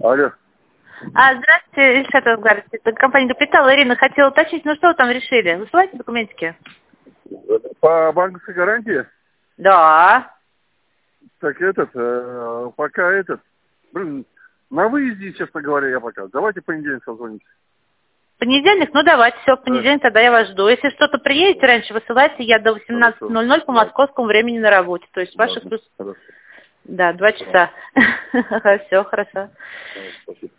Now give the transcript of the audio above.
Алло. Здравствуйте, Ильшат Асгаров, это компания «Капитал». Ирина, хотела уточнить, ну что вы там решили? Высылаете документики? По банковской гарантии? Да. Так пока на выезде, честно говоря, я пока. Давайте в понедельник созвонимся. Понедельник? Ну давайте, все, в понедельник тогда я вас жду. Если что-то приедете раньше, высылайте, я до 18:00 по московскому времени на работе. То есть ваших плюс... Хорошо. Да, 2 часа. Все, хорошо. Спасибо.